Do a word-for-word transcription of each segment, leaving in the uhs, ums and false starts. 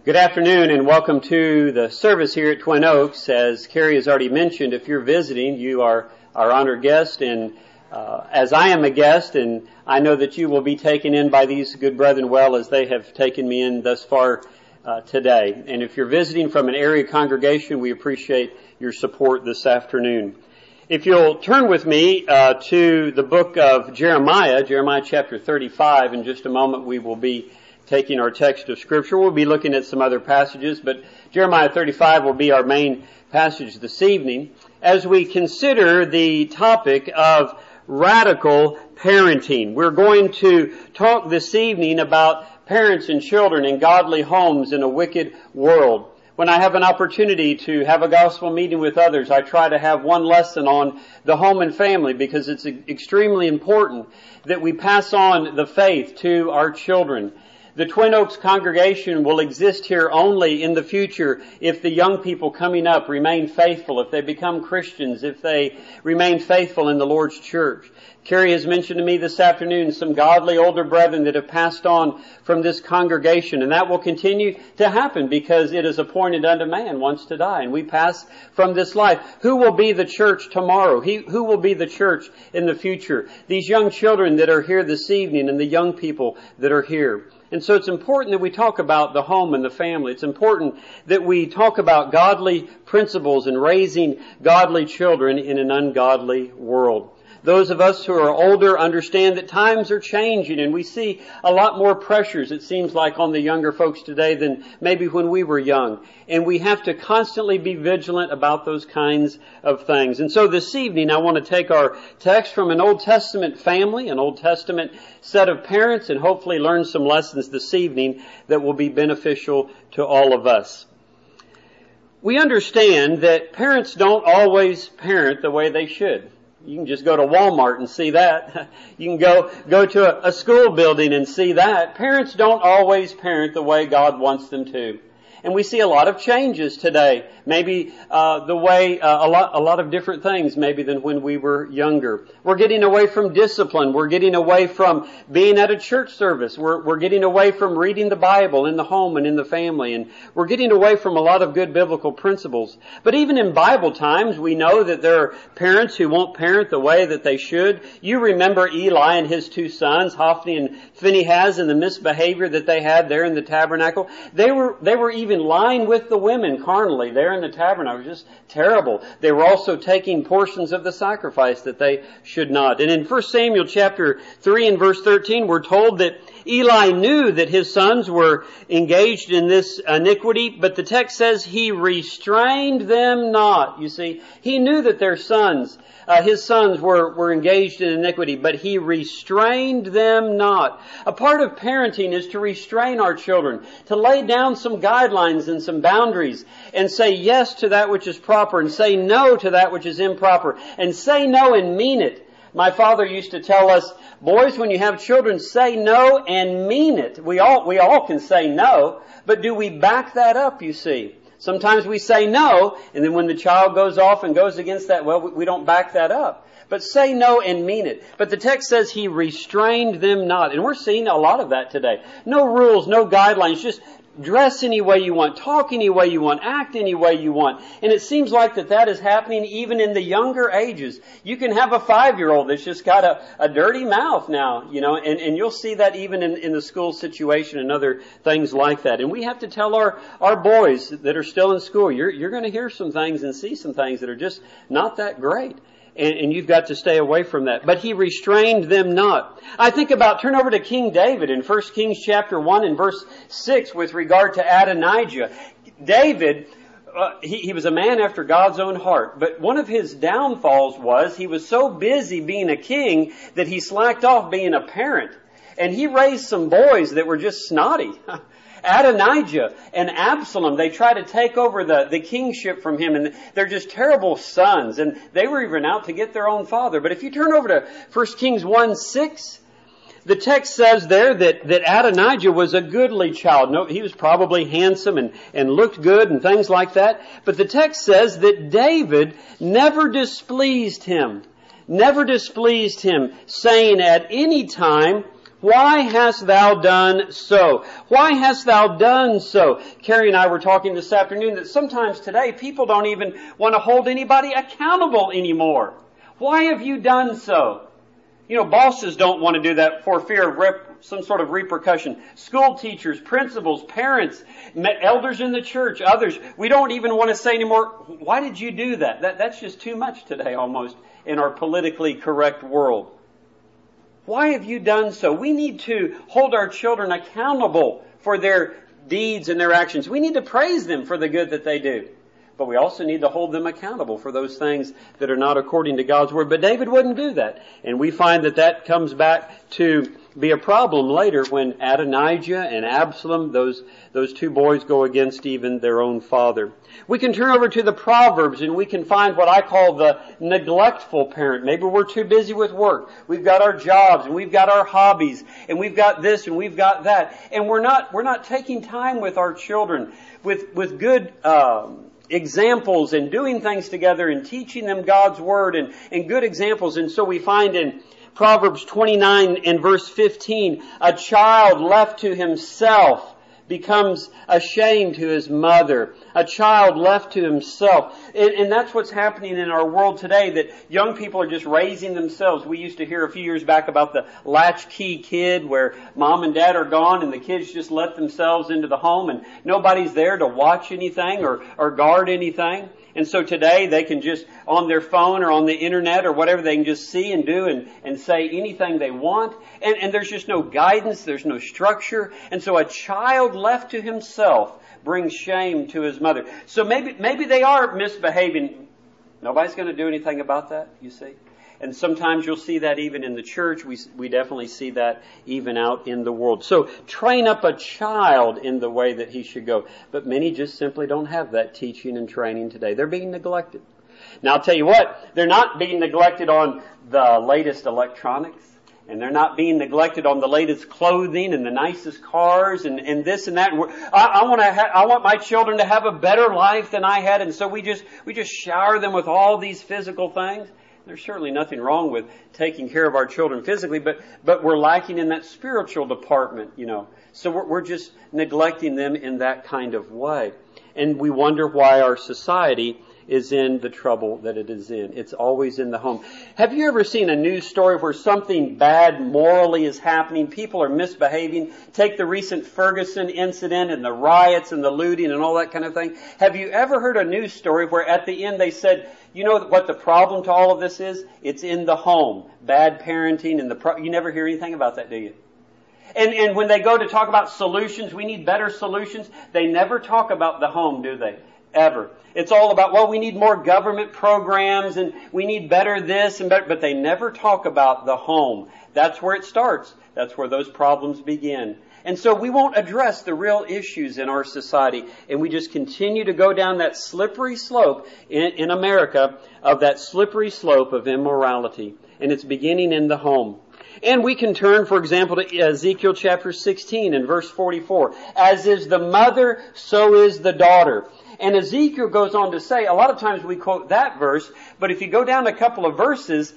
Good afternoon and welcome to the service here at Twin Oaks. As Carrie has already mentioned, if you're visiting, you are our honored guest, and uh, as I am a guest, and I know that you will be taken in by these good brethren well as they have taken me in thus far uh, today. And if you're visiting from an area congregation, we appreciate your support this afternoon. If you'll turn with me uh, to the book of Jeremiah, Jeremiah chapter thirty-five, in just a moment we will be taking our text of Scripture. We'll be looking at some other passages, but Jeremiah thirty-five will be our main passage this evening as we consider the topic of radical parenting. We're going to talk this evening about parents and children in godly homes in a wicked world. When I have an opportunity to have a gospel meeting with others, I try to have one lesson on the home and family because it's extremely important that we pass on the faith to our children. The Twin Oaks congregation will exist here only in the future if the young people coming up remain faithful, if they become Christians, if they remain faithful in the Lord's church. Carrie has mentioned to me this afternoon some godly older brethren that have passed on from this congregation, and that will continue to happen because it is appointed unto man once to die, and we pass from this life. Who will be the church tomorrow? He, who will be the church in the future? These young children that are here this evening and the young people that are here. And so it's important that we talk about the home and the family. It's important that we talk about godly principles and raising godly children in an ungodly world. Those of us who are older understand that times are changing and we see a lot more pressures, it seems like, on the younger folks today than maybe when we were young. And we have to constantly be vigilant about those kinds of things. And so this evening I want to take our text from an Old Testament family, an Old Testament set of parents, and hopefully learn some lessons this evening that will be beneficial to all of us. We understand that parents don't always parent the way they should. You can just go to Walmart and see that. You can go go to a, a school building and see that. Parents don't always parent the way God wants them to. And we see a lot of changes today. Maybe uh, the way, uh, a lot a lot of different things maybe than when we were younger. We're getting away from discipline. We're getting away from being at a church service. We're, we're getting away from reading the Bible in the home and in the family. And we're getting away from a lot of good biblical principles. But even in Bible times, we know that there are parents who won't parent the way that they should. You remember Eli and his two sons, Hophni and Phinehas, and the misbehavior that they had there in the tabernacle. They were, they were even lying with the women carnally there in the tabernacle. It was just terrible. They were also taking portions of the sacrifice that they should not. And in First Samuel chapter three and verse thirteen, we're told that Eli knew that his sons were engaged in this iniquity, but the text says he restrained them not. You see, he knew that their sons, uh, his sons were, were engaged in iniquity, but he restrained them not. A part of parenting is to restrain our children, to lay down some guidelines and some boundaries, and say yes to that which is proper, and say no to that which is improper, and say no and mean it. My father used to tell us, boys, when you have children, say no and mean it. We all, we all can say no, but do we back that up, you see? Sometimes we say no, and then when the child goes off and goes against that, well, we don't back that up. But say no and mean it. But the text says he restrained them not. And we're seeing a lot of that today. No rules, no guidelines, just dress any way you want, talk any way you want, act any way you want. And it seems like that that is happening even in the younger ages. You can have a five-year-old that's just got a, a dirty mouth now, you know, and, and you'll see that even in, in the school situation and other things like that. And we have to tell our, our boys that are still in school, you're, you're going to hear some things and see some things that are just not that great. And, and you've got to stay away from that. But he restrained them not. I think about, turn over to King David in First Kings chapter one and verse six with regard to Adonijah. David, uh, he, he was a man after God's own heart. But one of his downfalls was he was so busy being a king that he slacked off being a parent. And he raised some boys that were just snotty. Adonijah and Absalom, they try to take over the, the kingship from him, and they're just terrible sons, and they were even out to get their own father. But if you turn over to First Kings one six, the text says there that, that Adonijah was a goodly child. No, he was probably handsome and, and looked good and things like that. But the text says that David never displeased him, never displeased him, saying at any time, Why hast thou done so? Why hast thou done so? Carrie and I were talking this afternoon that sometimes today people don't even want to hold anybody accountable anymore. Why have you done so? You know, bosses don't want to do that for fear of rep- some sort of repercussion. School teachers, principals, parents, elders in the church, others, we don't even want to say anymore, why did you do that? that? That's just too much today almost in our politically correct world. Why have you done so? We need to hold our children accountable for their deeds and their actions. We need to praise them for the good that they do. But we also need to hold them accountable for those things that are not according to God's Word. But David wouldn't do that. And we find that that comes back to be a problem later when Adonijah and Absalom, those, those two boys, go against even their own father. We can turn over to the Proverbs and we can find what I call the neglectful parent. Maybe we're too busy with work. We've got our jobs and we've got our hobbies and we've got this and we've got that. And we're not, we're not taking time with our children with, with good, um, examples and doing things together and teaching them God's Word and, and good examples. And so we find in Proverbs twenty-nine and verse fifteen, a child left to himself becomes ashamed to his mother. A child left to himself. And, and that's what's happening in our world today, that young people are just raising themselves. We used to hear a few years back about the latchkey kid where mom and dad are gone and the kids just let themselves into the home and nobody's there to watch anything or, or guard anything. And so today they can just, on their phone or on the internet or whatever, they can just see and do and, and say anything they want. And, and there's just no guidance, there's no structure. And so a child left to himself brings shame to his mother. So maybe, maybe they are misbehaving. Nobody's going to do anything about that, you see. And sometimes you'll see that even in the church. We, we definitely see that even out in the world. So train up a child in the way that he should go. But many just simply don't have that teaching and training today. They're being neglected. Now I'll tell you what, they're not being neglected on the latest electronics. And they're not being neglected on the latest clothing and the nicest cars and, and this and that. And I, I want to. Ha- I want my children to have a better life than I had, and so we just we just shower them with all these physical things. There's certainly nothing wrong with taking care of our children physically, but but we're lacking in that spiritual department, you know. So we're, we're just neglecting them in that kind of way, and we wonder why our society is in the trouble that it is in. It's always in the home. Have you ever seen a news story where something bad morally is happening? People are misbehaving. Take the recent Ferguson incident and the riots and the looting and all that kind of thing. Have you ever heard a news story where at the end they said, you know what the problem to all of this is? It's in the home. Bad parenting and the pro- you never hear anything about that, do you? And, and when they go to talk about solutions, we need better solutions, they never talk about the home, do they? Ever. It's all about, well, we need more government programs and we need better this and better, but they never talk about the home. That's where it starts. That's where those problems begin. And so we won't address the real issues in our society, and we just continue to go down that slippery slope in, in America of that slippery slope of immorality. And it's beginning in the home. And we can turn, for example, to Ezekiel chapter sixteen and verse forty-four. As is the mother, so is the daughter. And Ezekiel goes on to say, a lot of times we quote that verse, but if you go down a couple of verses,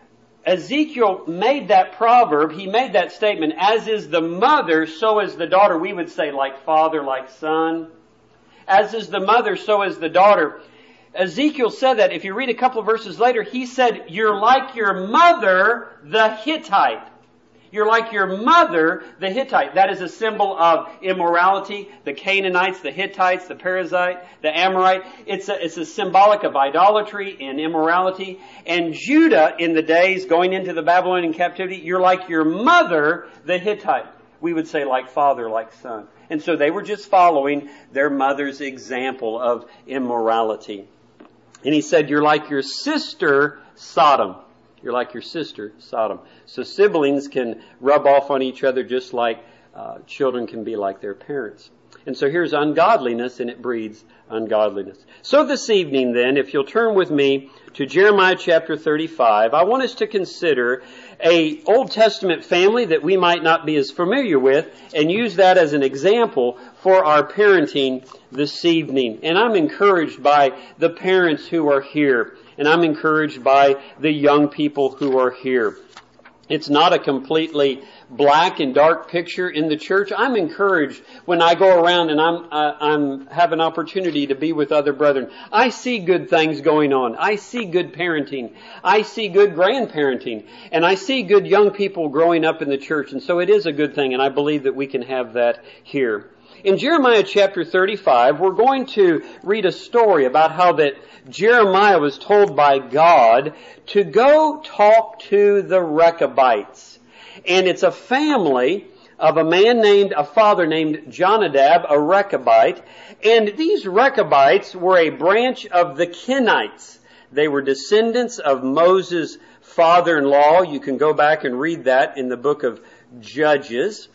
Ezekiel made that proverb, he made that statement, as is the mother, so is the daughter. We would say like father, like son. As is the mother, so is the daughter. Ezekiel said that. If you read a couple of verses later, he said, you're like your mother, the Hittite. You're like your mother, the Hittite. That is a symbol of immorality. The Canaanites, the Hittites, the Perizzite, the Amorite. It's a, it's a symbolic of idolatry and immorality. And Judah, in the days going into the Babylonian captivity, you're like your mother, the Hittite. We would say like father, like son. And so they were just following their mother's example of immorality. And he said, you're like your sister, Sodom. You're like your sister, Sodom. So siblings can rub off on each other just like uh, children can be like their parents. And so here's ungodliness, and it breeds ungodliness. So this evening then, if you'll turn with me to Jeremiah chapter thirty-five, I want us to consider a Old Testament family that we might not be as familiar with and use that as an example for our parenting this evening. And I'm encouraged by the parents who are here. And I'm encouraged by the young people who are here. It's not a completely black and dark picture in the church. I'm encouraged when I go around and I'm uh, I'm have an opportunity to be with other brethren. I see good things going on. I see good parenting. I see good grandparenting. And I see good young people growing up in the church. And so it is a good thing, and I believe that we can have that here. In Jeremiah chapter thirty-five, we're going to read a story about how that Jeremiah was told by God to go talk to the Rechabites. And it's a family of a man named, a father named Jonadab, a Rechabite. And these Rechabites were a branch of the Kenites. They were descendants of Moses' father-in-law. You can go back and read that in the book of Judges.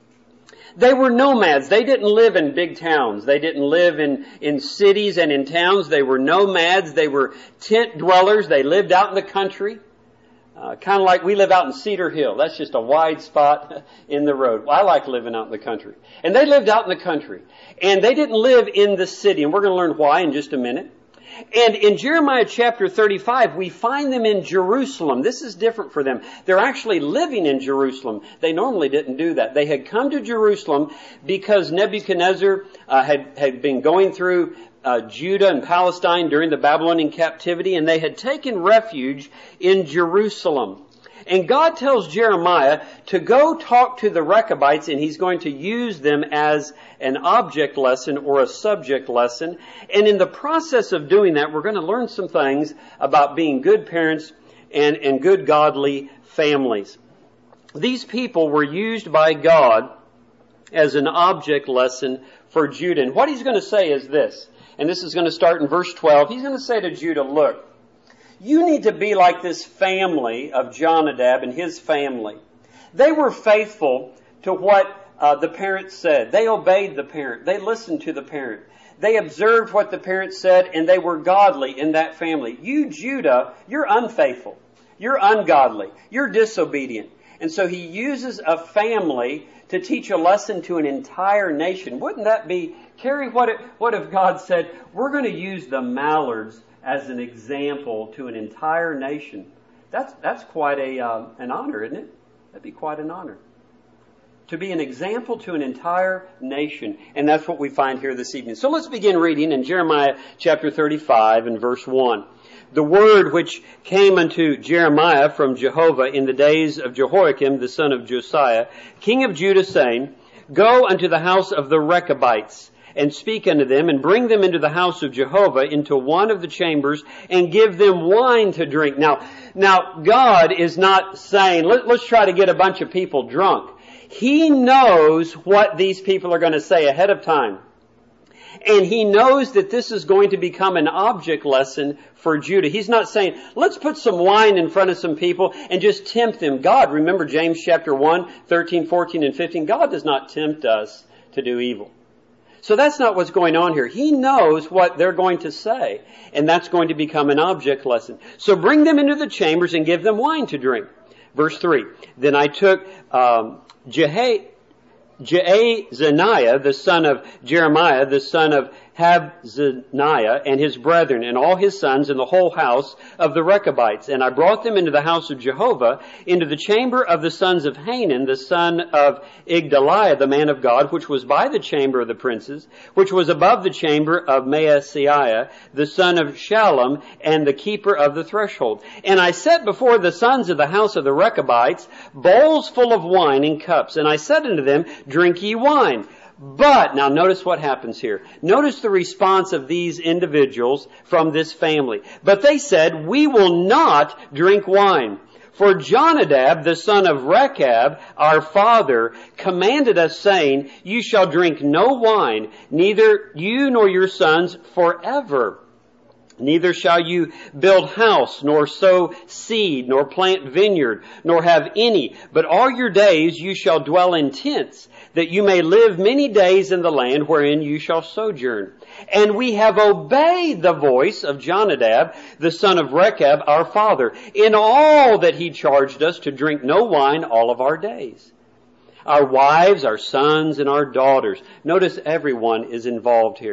They were nomads. They didn't live in big towns. They didn't live in, in cities and in towns. They were nomads. They were tent dwellers. They lived out in the country. Uh, kind of like we live out in Cedar Hill. That's just a wide spot in the road. Well, I like living out in the country. And they lived out in the country. And they didn't live in the city. And we're going to learn why in just a minute. And in Jeremiah chapter thirty-five, we find them in Jerusalem. This is different for them. They're actually living in Jerusalem. They normally didn't do that. They had come to Jerusalem because Nebuchadnezzar uh, had, had been going through uh, Judah and Palestine during the Babylonian captivity, and they had taken refuge in Jerusalem. And God tells Jeremiah to go talk to the Rechabites, and he's going to use them as an object lesson or a subject lesson. And in the process of doing that, we're going to learn some things about being good parents and, and good godly families. These people were used by God as an object lesson for Judah. And what he's going to say is this, and this is going to start in verse twelve. He's going to say to Judah, look, you need to be like this family of Jonadab and his family. They were faithful to what uh, the parents said. They obeyed the parent. They listened to the parent. They observed what the parent said, and they were godly in that family. You, Judah, you're unfaithful. You're ungodly. You're disobedient. And so he uses a family to teach a lesson to an entire nation. Wouldn't that be, Carrie, what if, what if God said, we're going to use the Mallards as an example to an entire nation? That's that's quite a uh, an honor, isn't it? That'd be quite an honor. To be an example to an entire nation. And that's what we find here this evening. So let's begin reading in Jeremiah chapter thirty-five and verse one. The word which came unto Jeremiah from Jehovah in the days of Jehoiakim, the son of Josiah, king of Judah, saying, Go unto the house of the Rechabites, and speak unto them, and bring them into the house of Jehovah, into one of the chambers, and give them wine to drink. Now, now God is not saying, Let, let's try to get a bunch of people drunk. He knows what these people are going to say ahead of time. And he knows that this is going to become an object lesson for Judah. He's not saying, let's put some wine in front of some people and just tempt them. God, remember James chapter one, thirteen, fourteen, and fifteen. God does not tempt us to do evil. So that's not what's going on here. He knows what they're going to say, and that's going to become an object lesson. So bring them into the chambers and give them wine to drink. Verse three, Then I took um, Jeha- Jaazaniah, the son of Jeremiah, the son of Habzaniah, and his brethren, and all his sons, and the whole house of the Rechabites. And I brought them into the house of Jehovah, into the chamber of the sons of Hanan, the son of Igdaliah, the man of God, which was by the chamber of the princes, which was above the chamber of Maaseiah, the son of Shallum, and the keeper of the threshold. And I set before the sons of the house of the Rechabites bowls full of wine in cups. And I said unto them, Drink ye wine. But, now notice what happens here. Notice the response of these individuals from this family. But they said, We will not drink wine. For Jonadab, the son of Rechab, our father, commanded us, saying, You shall drink no wine, neither you nor your sons forever. Neither shall you build house, nor sow seed, nor plant vineyard, nor have any. But all your days you shall dwell in tents, that you may live many days in the land wherein you shall sojourn. And we have obeyed the voice of Jonadab, the son of Rechab, our father, in all that he charged us to drink no wine all of our days. Our wives, our sons, and our daughters. Notice everyone is involved here.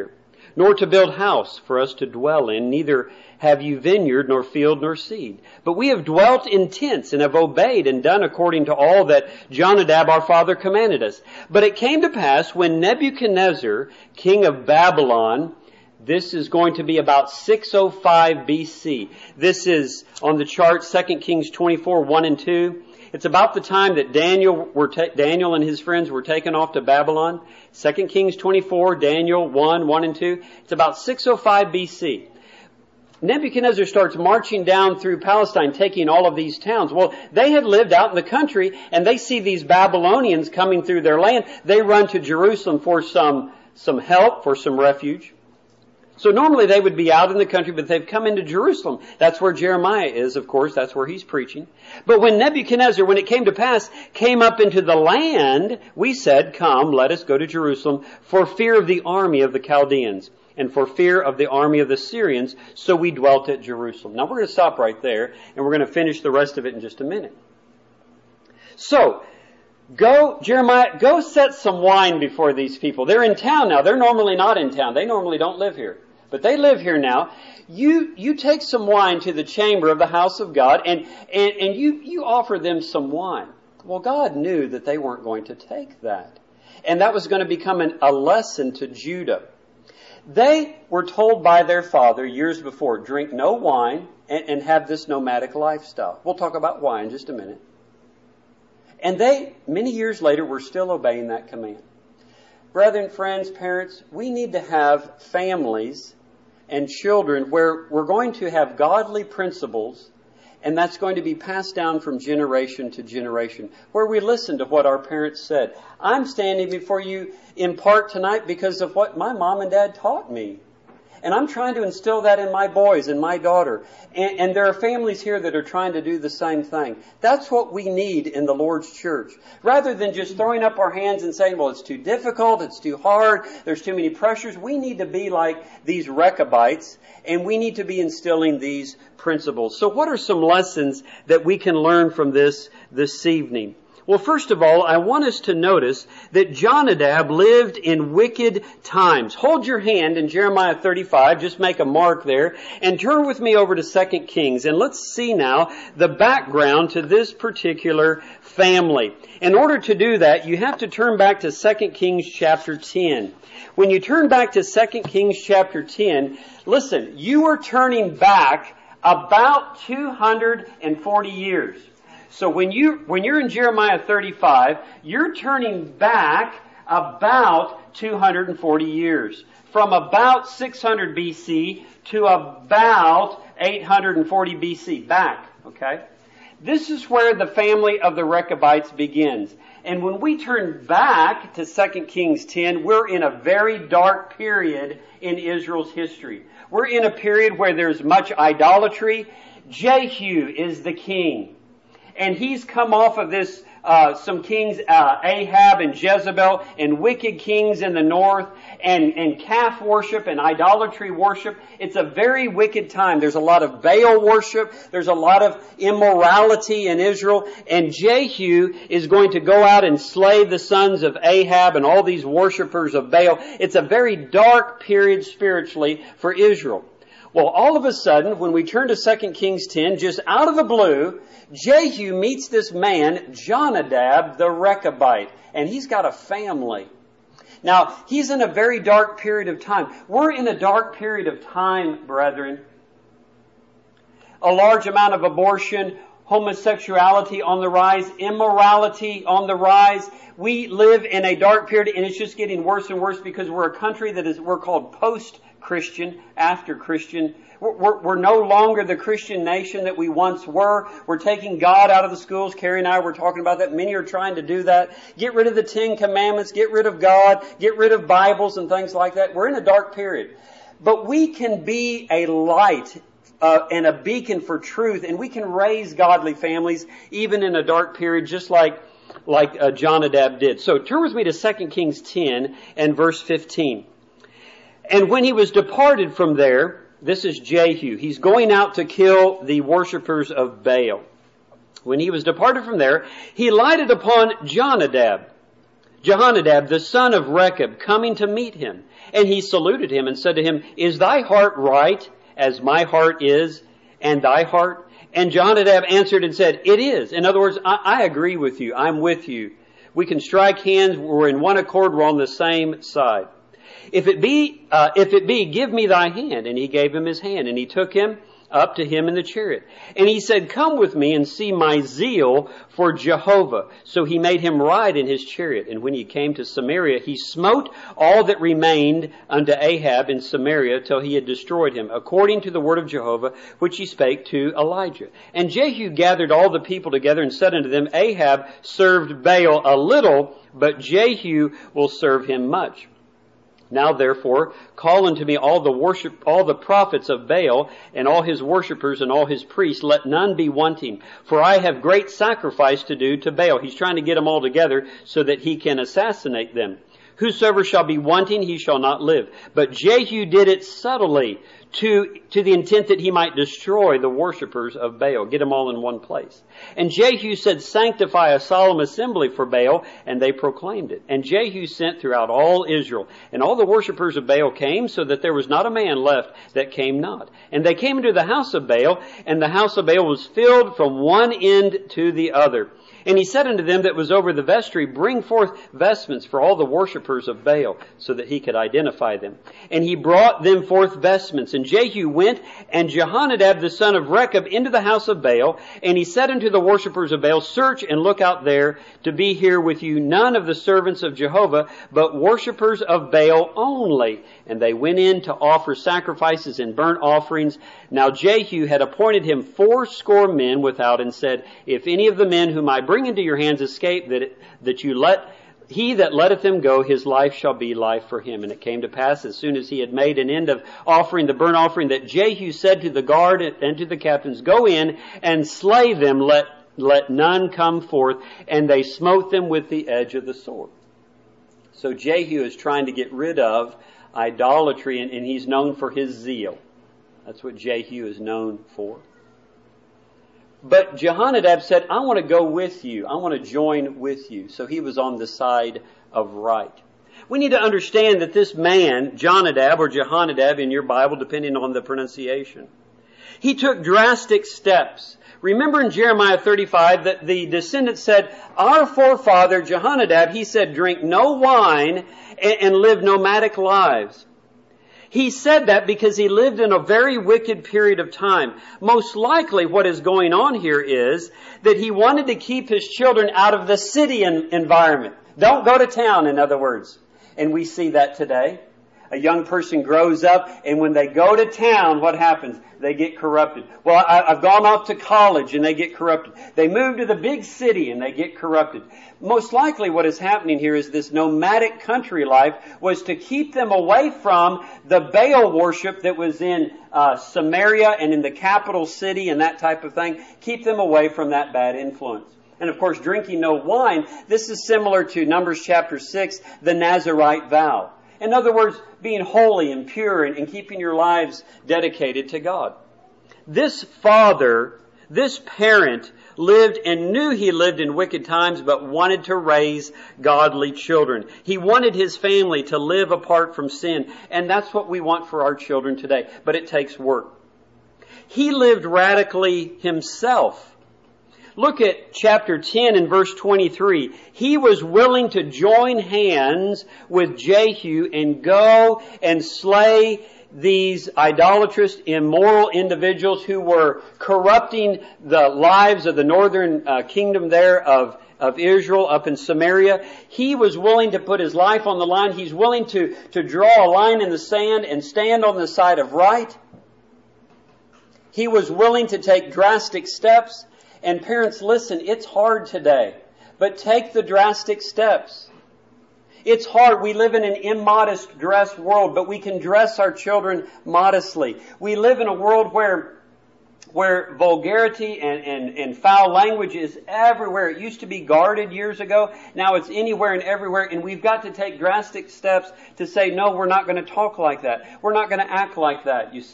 nor to build house for us to dwell in, neither have you vineyard, nor field, nor seed. But we have dwelt in tents, and have obeyed and done according to all that Jonadab our father commanded us. But it came to pass, when Nebuchadnezzar, king of Babylon, this is going to be about six oh five B C. This is on the chart, Second Kings twenty-four, one and two. It's about the time that Daniel were ta- Daniel and his friends were taken off to Babylon. Second Kings twenty-four, Daniel one, one and two. It's about six oh five B C. Nebuchadnezzar starts marching down through Palestine, taking all of these towns. Well, they had lived out in the country, and they see these Babylonians coming through their land. They run to Jerusalem for some, some help, for some refuge. So normally they would be out in the country, but they've come into Jerusalem. That's where Jeremiah is, of course. That's where he's preaching. But when Nebuchadnezzar, when it came to pass, came up into the land, we said, "Come, let us go to Jerusalem for fear of the army of the Chaldeans and for fear of the army of the Syrians. So we dwelt at Jerusalem." Now we're going to stop right there, and we're going to finish the rest of it in just a minute. So, Go, Jeremiah, go set some wine before these people. They're in town now. They're normally not in town. They normally don't live here. But they live here now. You, you take some wine to the chamber of the house of God, and, and, and you, you offer them some wine. Well, God knew that they weren't going to take that. And that was going to become an, a lesson to Judah. They were told by their father years before, drink no wine and, and have this nomadic lifestyle. We'll talk about why in just a minute. And they, many years later, were still obeying that command. Brethren, friends, parents, we need to have families and children where we're going to have godly principles, and that's going to be passed down from generation to generation, where we listen to what our parents said. I'm standing before you in part tonight because of what my mom and dad taught me. And I'm trying to instill that in my boys and my daughter. And, and there are families here that are trying to do the same thing. That's what we need in the Lord's church. Rather than just throwing up our hands and saying, well, it's too difficult, it's too hard, there's too many pressures. We need to be like these Rechabites, and we need to be instilling these principles. So what are some lessons that we can learn from this this evening? Well, first of all, I want us to notice that Jonadab lived in wicked times. Hold your hand in Jeremiah thirty-five, just make a mark there, and turn with me over to Second Kings, and let's see now the background to this particular family. In order to do that, you have to turn back to Second Kings chapter ten. When you turn back to Second Kings chapter ten, listen, you are turning back about two hundred forty years. So when you, when you're in Jeremiah thirty-five, you're turning back about two hundred forty years. From about six hundred B C to about eight hundred forty B C. Back, okay? This is where the family of the Rechabites begins. And when we turn back to Second Kings ten, we're in a very dark period in Israel's history. We're in a period where there's much idolatry. Jehu is the king. And he's come off of this, uh, some kings, uh, Ahab and Jezebel, and wicked kings in the north, and, and calf worship and idolatry worship. It's a very wicked time. There's a lot of Baal worship. There's a lot of immorality in Israel. And Jehu is going to go out and slay the sons of Ahab and all these worshipers of Baal. It's a very dark period spiritually for Israel. Well, all of a sudden, when we turn to Second Kings ten, just out of the blue, Jehu meets this man, Jonadab the Rechabite, and he's got a family. Now, he's in a very dark period of time. We're in a dark period of time, brethren. A large amount of abortion, homosexuality on the rise, immorality on the rise. We live in a dark period, and it's just getting worse and worse because we're a country that is, we're called post-Christian, after Christian. We're, we're, we're no longer the Christian nation that we once were. We're taking God out of the schools. Carrie and I were talking about that. Many are trying to do that. Get rid of the Ten Commandments. Get rid of God. Get rid of Bibles and things like that. We're in a dark period. But we can be a light uh, and a beacon for truth, and we can raise godly families even in a dark period, just like like uh, Jonadab did. So turn with me to Second Kings ten and verse fifteen. And when he was departed from there, this is Jehu. He's going out to kill the worshipers of Baal. When he was departed from there, he lighted upon Jonadab. Jehonadab, the son of Rechab, coming to meet him. And he saluted him and said to him, Is thy heart right, as my heart is, and thy heart? And Jehonadab answered and said, It is. In other words, I, I agree with you. I'm with you. We can strike hands. We're in one accord. We're on the same side. If it be, uh, if it be, give me thy hand. And he gave him his hand, and he took him up to him in the chariot. And he said, Come with me and see my zeal for Jehovah. So he made him ride in his chariot. And when he came to Samaria, he smote all that remained unto Ahab in Samaria till he had destroyed him, according to the word of Jehovah, which he spake to Elijah. And Jehu gathered all the people together and said unto them, Ahab served Baal a little, but Jehu will serve him much. Now therefore, call unto me all the worship, all the prophets of Baal, and all his worshippers, and all his priests. Let none be wanting, for I have great sacrifice to do to Baal. He's trying to get them all together so that he can assassinate them. Whosoever shall be wanting, he shall not live. But Jehu did it subtly, to, to the intent that he might destroy the worshippers of Baal, get them all in one place. And Jehu said, Sanctify a solemn assembly for Baal, and they proclaimed it. And Jehu sent throughout all Israel, and all the worshippers of Baal came, so that there was not a man left that came not. And they came into the house of Baal, and the house of Baal was filled from one end to the other. And he said unto them that was over the vestry, Bring forth vestments for all the worshippers of Baal, so that he could identify them. And he brought them forth vestments. And Jehu went, and Jehonadab the son of Rechab, into the house of Baal. And he said unto the worshippers of Baal, Search and look out there, to be here with you none of the servants of Jehovah, but worshippers of Baal only. And they went in to offer sacrifices and burnt offerings. Now Jehu had appointed him fourscore men without, and said, If any of the men whom I bring into your hands escape, that it, that you let he that letteth him go, his life shall be life for him. And it came to pass, as soon as he had made an end of offering the burnt offering, that Jehu said to the guard and to the captains, Go in and slay them, let let none come forth. And they smote them with the edge of the sword. So Jehu is trying to get rid of idolatry, and, and he's known for his zeal. That's what Jehu is known for. But Jehonadab said, I want to go with you. I want to join with you. So he was on the side of right. We need to understand that this man, Jonadab or Jehonadab in your Bible, depending on the pronunciation, he took drastic steps. Remember in Jeremiah thirty-five that the descendants said, Our forefather Jehonadab, he said, drink no wine and, and live nomadic lives. He said that because he lived in a very wicked period of time. Most likely what is going on here is that he wanted to keep his children out of the city environment. Don't go to town, in other words. And we see that today. A young person grows up, and when they go to town, what happens? They get corrupted. Well, I, I've gone off to college, and they get corrupted. They move to the big city, and they get corrupted. Most likely what is happening here is this nomadic country life was to keep them away from the Baal worship that was in uh, Samaria and in the capital city and that type of thing. Keep them away from that bad influence. And of course, drinking no wine, this is similar to Numbers chapter six, the Nazirite vow. In other words, being holy and pure and, and keeping your lives dedicated to God. This father, this parent, lived and knew he lived in wicked times, but wanted to raise godly children. He wanted his family to live apart from sin. And that's what we want for our children today. But it takes work. He lived radically himself. Look at chapter ten and verse twenty-three. He was willing to join hands with Jehu and go and slay these idolatrous, immoral individuals who were corrupting the lives of the northern uh, kingdom there of, of Israel up in Samaria. He was willing to put his life on the line. He's willing to, to draw a line in the sand and stand on the side of right. He was willing to take drastic steps. And parents, listen, it's hard today, but take the drastic steps. It's hard. We live in an immodest dress world, but we can dress our children modestly. We live in a world where where vulgarity and, and, and foul language is everywhere. It used to be guarded years ago. Now it's anywhere and everywhere, and we've got to take drastic steps to say, no, we're not going to talk like that. We're not going to act like that, you see.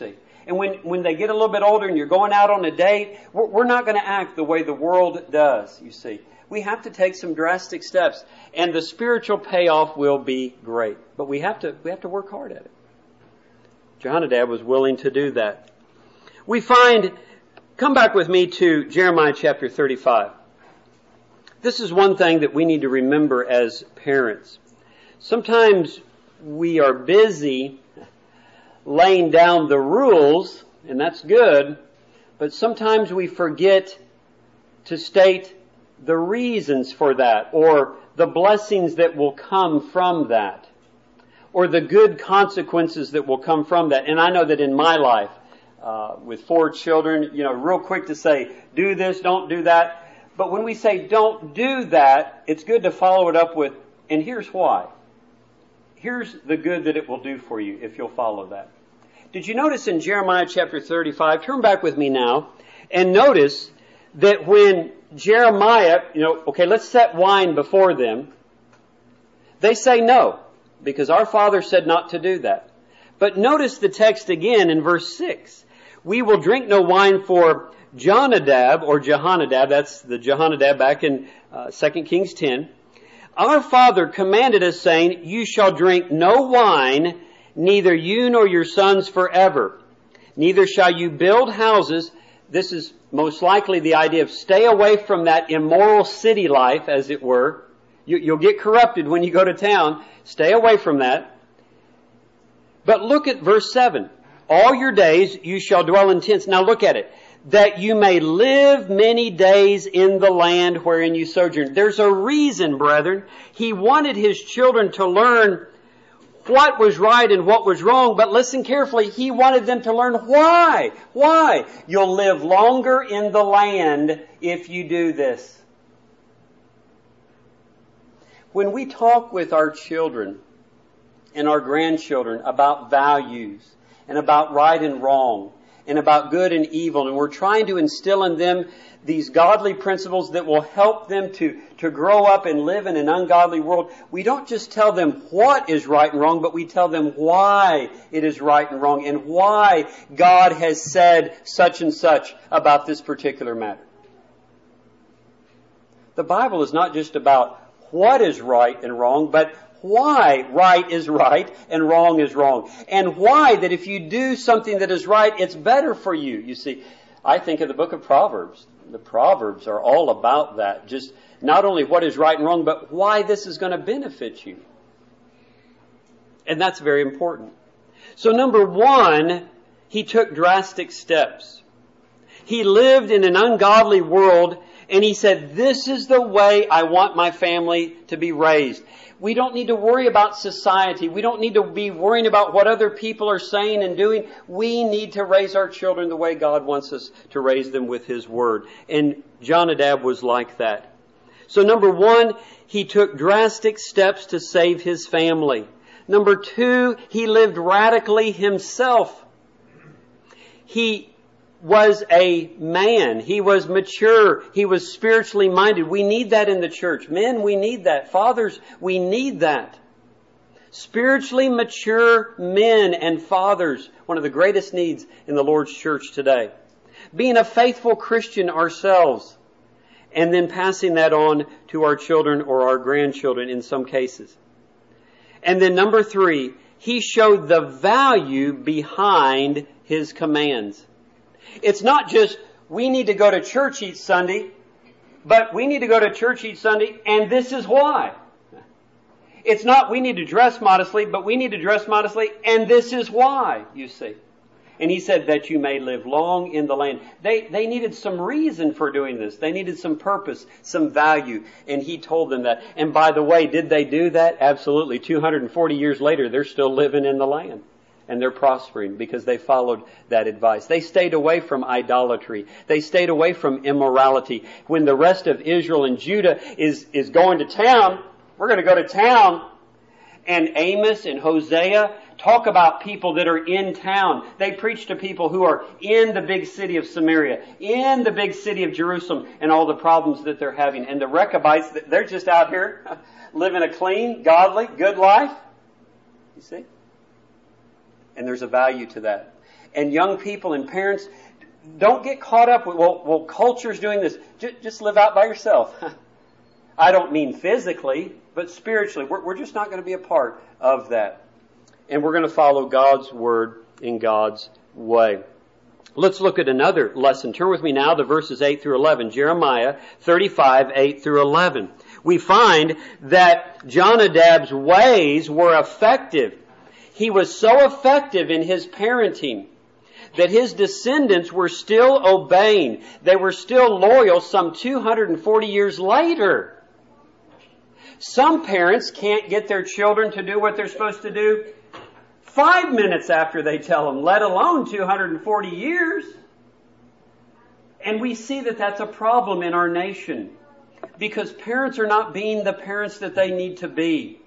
And when, when they get a little bit older and you're going out on a date, we're, we're not going to act the way the world does, you see. We have to take some drastic steps, and the spiritual payoff will be great. But we have to, we have to work hard at it. Jehonadab was willing to do that. We find, come back with me to Jeremiah chapter thirty-five. This is one thing that we need to remember as parents. Sometimes we are busy laying down the rules, and that's good, but sometimes we forget to state the reasons for that, or the blessings that will come from that, or the good consequences that will come from that. And I know that in my life, uh, with four children, you know, real quick to say, do this, don't do that. But when we say don't do that, it's good to follow it up with, and here's why. Here's the good that it will do for you if you'll follow that. Did you notice in Jeremiah chapter thirty-five, turn back with me now, and notice that when Jeremiah, you know, okay, let's set wine before them, they say no, because our father said not to do that. But notice the text again in verse six. We will drink no wine for Jonadab, or Jehonadab, that's the Jehonadab back in uh, Second Kings ten. Our father commanded us, saying, you shall drink no wine, neither you nor your sons forever. Neither shall you build houses. This is most likely the idea of stay away from that immoral city life, as it were. You, you'll get corrupted when you go to town. Stay away from that. But look at verse seven. All your days you shall dwell in tents. Now look at it. That you may live many days in the land wherein you sojourn. There's a reason, brethren. He wanted his children to learn what was right and what was wrong, but listen carefully, he wanted them to learn why. Why? You'll live longer in the land if you do this. When we talk with our children and our grandchildren about values and about right and wrong, and about good and evil, and we're trying to instill in them these godly principles that will help them to, to grow up and live in an ungodly world, we don't just tell them what is right and wrong, but we tell them why it is right and wrong, and why God has said such and such about this particular matter. The Bible is not just about what is right and wrong, but why right is right and wrong is wrong. And why that if you do something that is right, it's better for you. You see, I think of the book of Proverbs. The Proverbs are all about that. Just not only what is right and wrong, but why this is going to benefit you. And that's very important. So number one, he took drastic steps. He lived in an ungodly world, and he said, this is the way I want my family to be raised. We don't need to worry about society. We don't need to be worrying about what other people are saying and doing. We need to raise our children the way God wants us to raise them with His Word. And Jonadab was like that. So number one, he took drastic steps to save his family. Number two, he lived radically himself. He was a man. He was mature. He was spiritually minded. We need that in the church. Men, we need that. Fathers, we need that. Spiritually mature men and fathers, one of the greatest needs in the Lord's church today. Being a faithful Christian ourselves, and then passing that on to our children or our grandchildren in some cases. And then number three, he showed the value behind his commands. It's not just, we need to go to church each Sunday, but we need to go to church each Sunday, and this is why. It's not, we need to dress modestly, but we need to dress modestly, and this is why, you see. And he said that you may live long in the land. They, they needed some reason for doing this. They needed some purpose, some value, and he told them that. And by the way, did they do that? Absolutely. two hundred forty years later, they're still living in the land. And they're prospering because they followed that advice. They stayed away from idolatry. They stayed away from immorality. When the rest of Israel and Judah is, is going to town, we're going to go to town. And Amos and Hosea talk about people that are in town. They preach to people who are in the big city of Samaria, in the big city of Jerusalem, and all the problems that they're having. And the Rechabites, they're just out here living a clean, godly, good life. You see? And there's a value to that. And young people and parents, don't get caught up with, well, well culture's doing this. Just, just live out by yourself. I don't mean physically, but spiritually. We're, we're just not going to be a part of that. And we're going to follow God's Word in God's way. Let's look at another lesson. Turn with me now to verses eight through eleven. Jeremiah thirty-five, eight through eleven. We find that Jonadab's ways were effective. He was so effective in his parenting that his descendants were still obeying. They were still loyal some two hundred forty years later. Some parents can't get their children to do what they're supposed to do five minutes after they tell them, let alone two hundred forty years. And we see that that's a problem in our nation because parents are not being the parents that they need to be.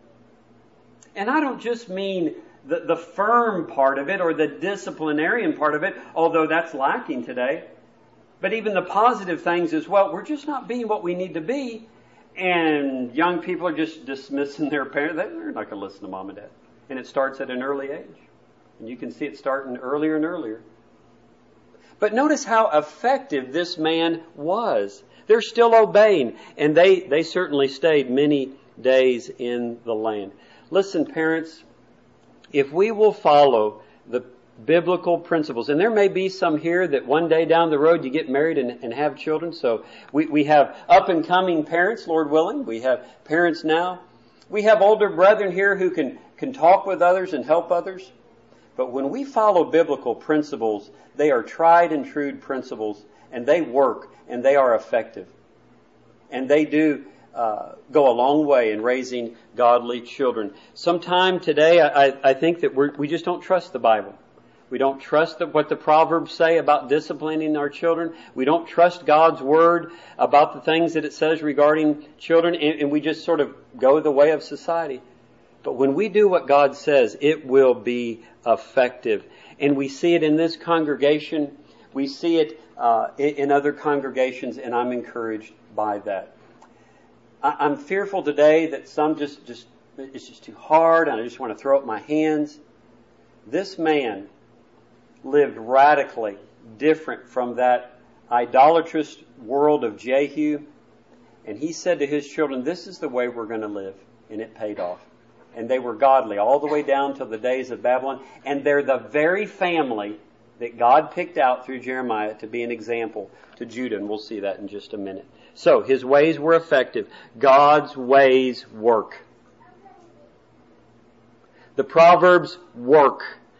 And I don't just mean the, the firm part of it or the disciplinarian part of it, although that's lacking today. But even the positive things as well. We're just not being what we need to be. And young people are just dismissing their parents. They're not going to listen to mom and dad. And it starts at an early age. And you can see it starting earlier and earlier. But notice how effective this man was. They're still obeying. And they, they certainly stayed many days in the land. Listen, parents, if we will follow the biblical principles, and there may be some here that one day down the road you get married and, and have children. So we, we have up and coming parents, Lord willing. We have parents now. We have older brethren here who can, can talk with others and help others. But when we follow biblical principles, they are tried and true principles, and they work, and they are effective. And they do uh, go a long way in raising godly children. Sometime today, I, I think that we're, we just don't trust the Bible. We don't trust the, what the Proverbs say about disciplining our children. We don't trust God's Word about the things that it says regarding children, and, and we just sort of go the way of society. But when we do what God says, it will be effective. And we see it in this congregation. We see it uh, in, in other congregations, and I'm encouraged by that. I, I'm fearful today that some just, just, it's just too hard, and I just want to throw up my hands. This man lived radically different from that idolatrous world of Jehu. And he said to his children, this is the way we're going to live. And it paid off. And they were godly all the way down to the days of Babylon. And they're the very family that God picked out through Jeremiah to be an example to Judah. And we'll see that in just a minute. So his ways were effective. God's ways work. The Proverbs work.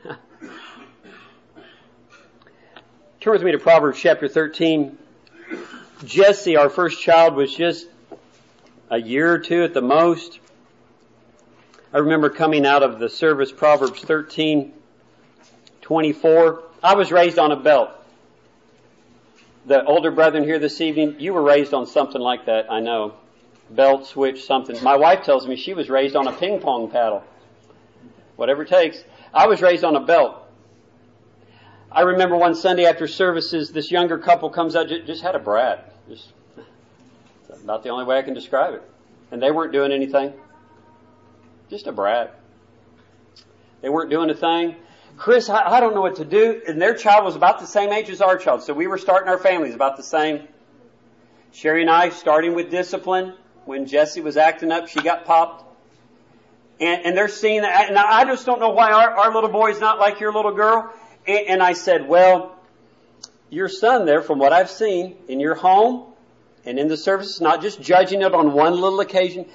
Turn with me to Proverbs chapter thirteen. Jesse, our first child, was just a year or two at the most. I remember coming out of the service, Proverbs thirteen twenty-four. I was raised on a belt. The older brethren here this evening, you were raised on something like that, I know. Belt, switch, something. My wife tells me she was raised on a ping pong paddle. Whatever it takes. I was raised on a belt. I remember one Sunday after services, this younger couple comes out, just, just had a brat. Just that's about the only way I can describe it. And they weren't doing anything. Just a brat. They weren't doing a thing. Chris, I, I don't know what to do. And their child was about the same age as our child. So we were starting our families about the same. Sherry and I, starting with discipline. When Jessie was acting up, she got popped. And, and they're seeing that. And I just don't know why our, our little boy is not like your little girl. And, and I said, well, your son there, from what I've seen in your home and in the services, not just judging it on one little occasion,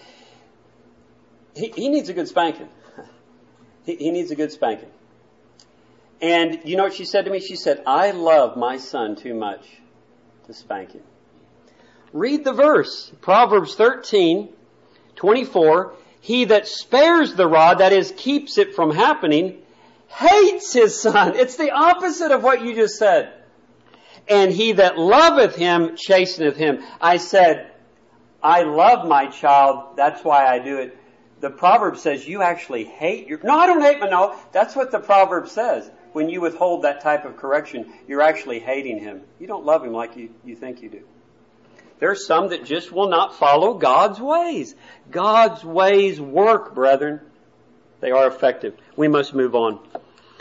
he, he needs a good spanking. he, he needs a good spanking. And you know what she said to me? She said, I love my son too much to spank him. Read the verse. Proverbs thirteen twenty-four. He that spares the rod, that is, keeps it from happening, hates his son. It's the opposite of what you just said. And he that loveth him chasteneth him. I said, I love my child. That's why I do it. The proverb says you actually hate your... No, I don't hate my... No, that's what the proverb says. When you withhold that type of correction, you're actually hating him. You don't love him like you, you think you do. There's some that just will not follow God's ways. God's ways work, brethren. They are effective. We must move on.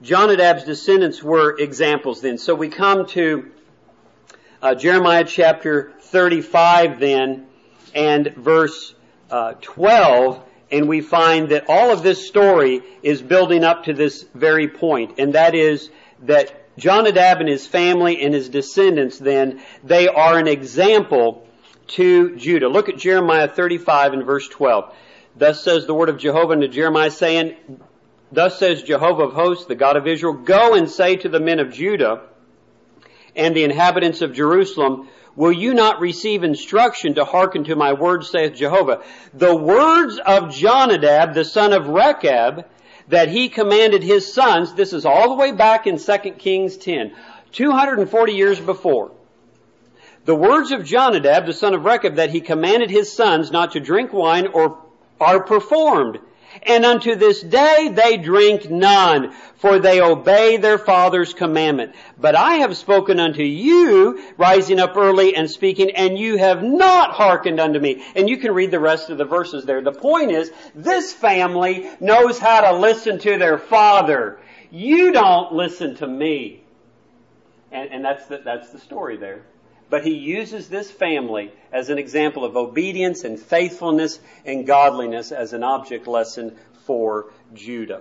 Jonadab's descendants were examples then. So we come to uh, Jeremiah chapter thirty-five then, and verse uh, twelve, and we find that all of this story is building up to this very point, and that is that Jonadab and his family and his descendants then, they are an example to Judah. Look at Jeremiah thirty-five and verse twelve. Thus says the word of Jehovah unto Jeremiah, saying, Thus says Jehovah of hosts, the God of Israel, Go and say to the men of Judah and the inhabitants of Jerusalem, Will you not receive instruction to hearken to my words, saith Jehovah? The words of Jonadab, the son of Rechab, that he commanded his sons, this is all the way back in Second Kings ten, two hundred forty years before. The words of Jonadab, the son of Rechab, that he commanded his sons not to drink wine or are performed. And unto this day they drink none, for they obey their father's commandment. But I have spoken unto you, rising up early and speaking, and you have not hearkened unto me. And you can read the rest of the verses there. The point is, this family knows how to listen to their father. You don't listen to me. And, and that's the, that's the story there. But he uses this family as an example of obedience and faithfulness and godliness as an object lesson for Judah.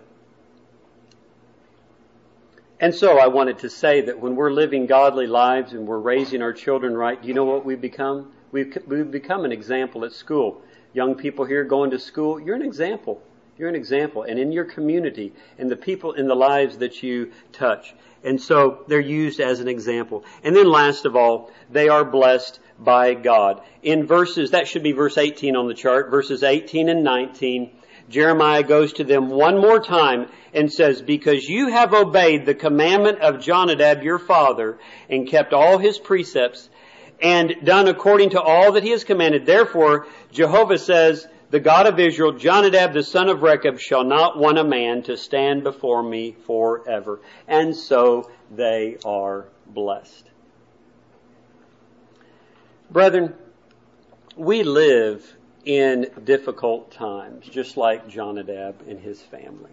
And so I wanted to say that when we're living godly lives and we're raising our children right, do you know what we've become? We've, we've become an example at school. Young people here going to school, you're an example. You're an example. And in your community and the people in the lives that you touch. And so they're used as an example. And then last of all, they are blessed by God. In verses, that should be verse eighteen on the chart, verses eighteen and nineteen, Jeremiah goes to them one more time and says, Because you have obeyed the commandment of Jonadab your father and kept all his precepts and done according to all that he has commanded. Therefore, Jehovah says, the God of Israel, Jonadab the son of Rechab, shall not want a man to stand before me forever. And so they are blessed. Brethren, we live in difficult times, just like Jonadab and his family.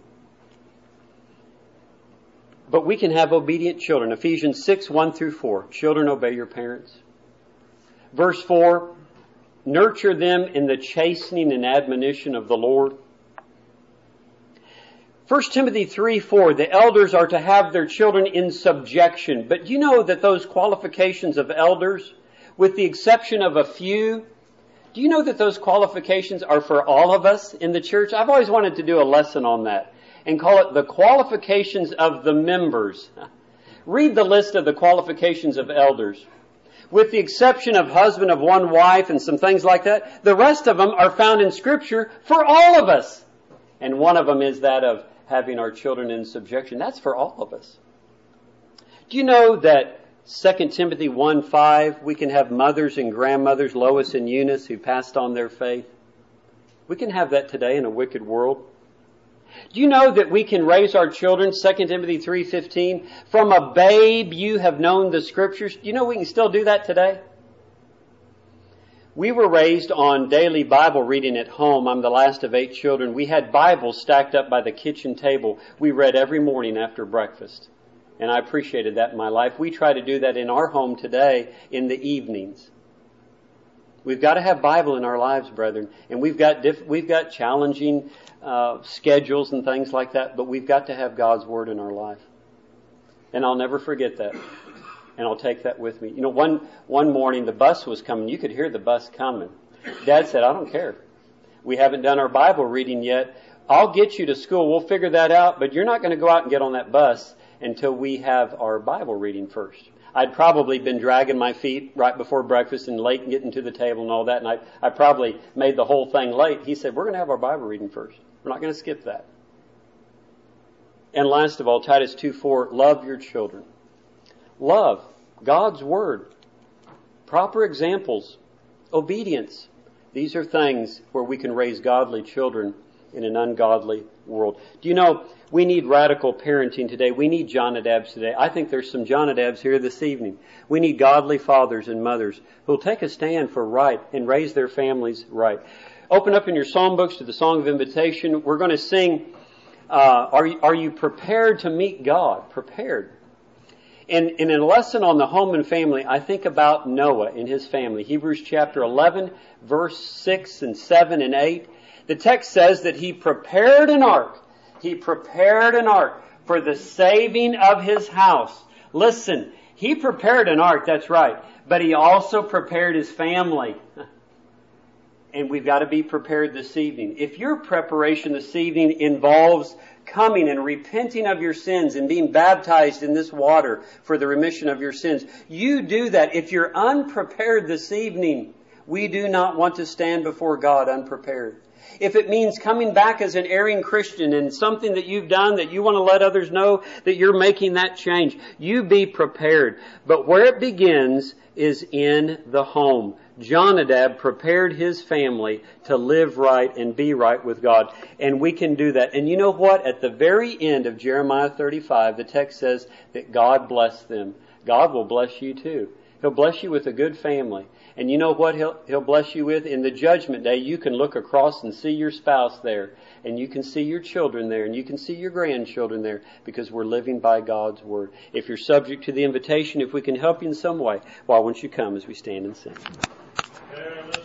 But we can have obedient children. Ephesians six, one through four. Children, obey your parents. Verse four, nurture them in the chastening and admonition of the Lord. First Timothy three, four, the elders are to have their children in subjection. But do you know that those qualifications of elders, with the exception of a few, do you know that those qualifications are for all of us in the church? I've always wanted to do a lesson on that and call it the qualifications of the members. Read the list of the qualifications of elders. With the exception of husband of one wife and some things like that, the rest of them are found in Scripture for all of us. And one of them is that of having our children in subjection. That's for all of us. Do you know that Second Timothy one, five, we can have mothers and grandmothers, Lois and Eunice, who passed on their faith? We can have that today in a wicked world. Do you know that we can raise our children, Second Timothy three fifteen, from a babe you have known the Scriptures? Do you know we can still do that today? We were raised on daily Bible reading at home. I'm the last of eight children. We had Bibles stacked up by the kitchen table. We read every morning after breakfast. And I appreciated that in my life. We try to do that in our home today in the evenings. We've got to have Bible in our lives, brethren. And we've got diff- we've got challenging uh, schedules and things like that, but we've got to have God's Word in our life. And I'll never forget that. And I'll take that with me. You know, one one morning the bus was coming. You could hear the bus coming. Dad said, I don't care. We haven't done our Bible reading yet. I'll get you to school. We'll figure that out, but you're not going to go out and get on that bus until we have our Bible reading first. I'd probably been dragging my feet right before breakfast and late getting to the table and all that, and I, I probably made the whole thing late. He said, we're going to have our Bible reading first. We're not going to skip that. And last of all, Titus two four, love your children. Love, God's Word, proper examples, obedience. These are things where we can raise godly children in an ungodly world. Do you know, we need radical parenting today. We need Jonadabs today. I think there's some Jonadabs here this evening. We need godly fathers and mothers who will take a stand for right and raise their families right. Open up in your psalm books to the Song of Invitation. We're going to sing Uh, are you, are you prepared to meet God? Prepared. And, and in a lesson on the home and family, I think about Noah and his family. Hebrews chapter eleven, verse six and seven and eight. The text says that he prepared an ark. He prepared an ark for the saving of his house. Listen, he prepared an ark, that's right. But he also prepared his family. And we've got to be prepared this evening. If your preparation this evening involves coming and repenting of your sins and being baptized in this water for the remission of your sins, you do that. If you're unprepared this evening, we do not want to stand before God unprepared. If it means coming back as an erring Christian and something that you've done that you want to let others know that you're making that change, you be prepared. But where it begins is in the home. Jonadab prepared his family to live right and be right with God. And we can do that. And you know what? At the very end of Jeremiah thirty-five, the text says that God blessed them. God will bless you too. He'll bless you with a good family. And you know what He'll, He'll bless you with? In the judgment day, you can look across and see your spouse there. And you can see your children there. And you can see your grandchildren there. Because we're living by God's Word. If you're subject to the invitation, if we can help you in some way, why won't you come as we stand and sing?